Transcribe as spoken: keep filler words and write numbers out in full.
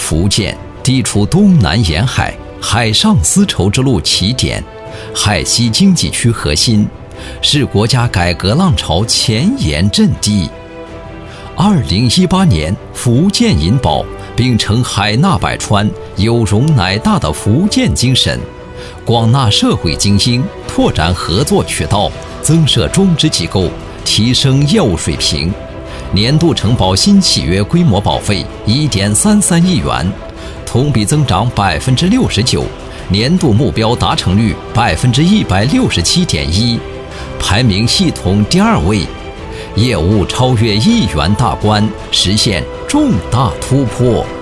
福建地处东南沿海，海上丝绸之路起点，海西经济区核心，是国家改革浪潮前沿阵地。二零一八年，福建银保秉承海纳百川、有容乃大的福建精神，广纳社会精英，拓展合作渠道，增设中资机构，提升业务水平。年度承保新契约规模保费 一点三三亿元，同比增长百分之六十九，年度目标达成率百分之一百六十七点一，排名系统第二位，业务超越亿元大关，实现重大突破。